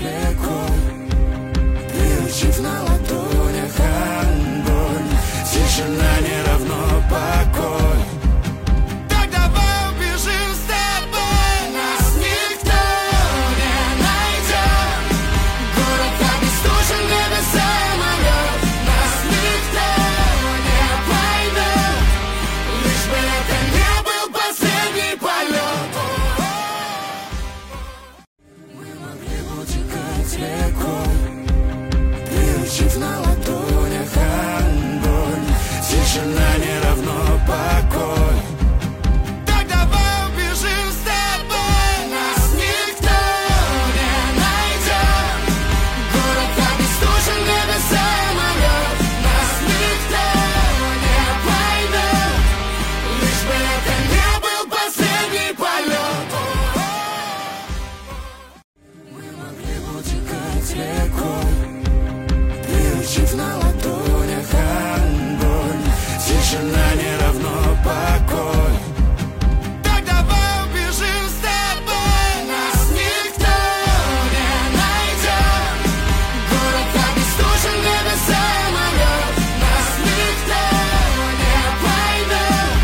рекой, приучив на ладонях огонь. Тишина не равно покой. Так давай убежим с тобой, нас никто не найдет. Город обесточен, небеса самолет, нас никто не поймет. Лишь бы это не был последний полет. Мы могли бы утекать рекой, приучив на